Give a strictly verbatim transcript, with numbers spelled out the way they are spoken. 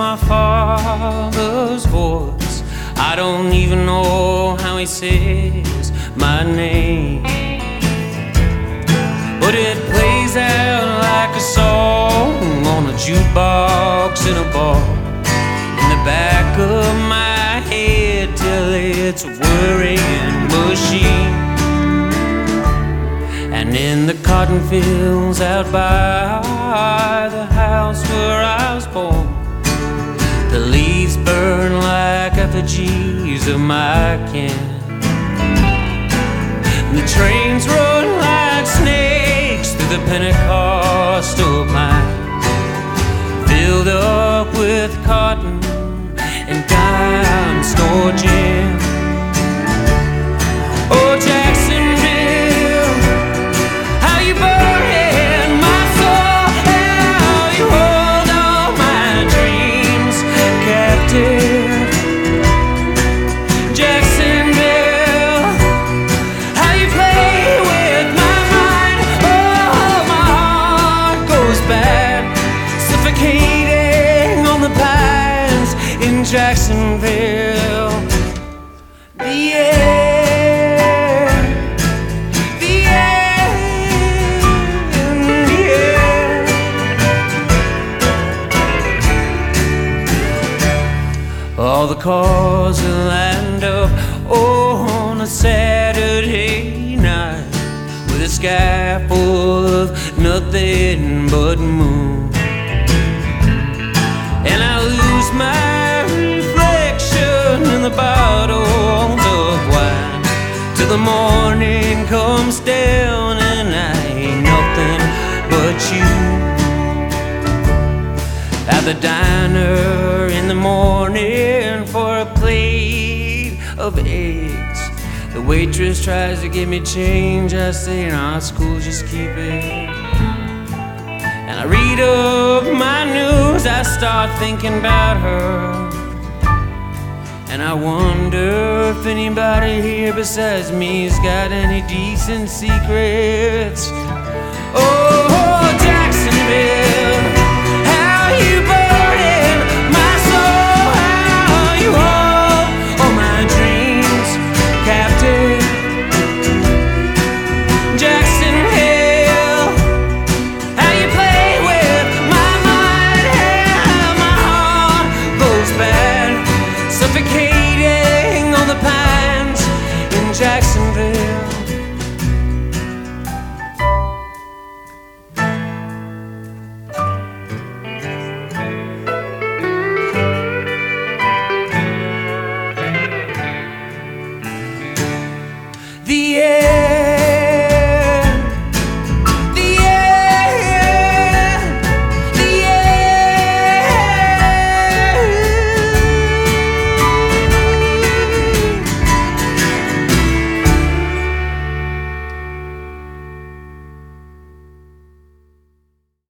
my father's voice. I don't even know how he says my name, but it plays out like a song on a jukebox in a bar, in the back of my head till it's a whirring machine. And in the cotton fields out by the house where I was born, the leaves burn like effigies of my kin. And the trains run like snakes through the Pentecostal pine, filled up with cotton and dime store gin. Oh, Jacksonville, how you burning my soul, how you hold all my dreams captive. Jacksonville, how you play with my mind. Oh, my heart goes bad, suffocating on the pines in Jacksonville. The air, the air, the air. All the cars that land up on a Saturday night, with a sky full of nothing but moon. And I lose my reflection in the bottles of wine till the morning comes down and I ain't nothing but you. At the diner in the morning for a plate of eggs, the waitress tries to give me change. I say, nah, school, just keep it. And I read up my news, I start thinking about her. And I wonder if anybody here besides me's got any decent secrets. Oh, Jacksonville, how you burning my soul, how you hold all my dreams captive. Jacksonville, how you play with my mind, how my heart goes bad, suffocating on the pines in Jacksonville. The air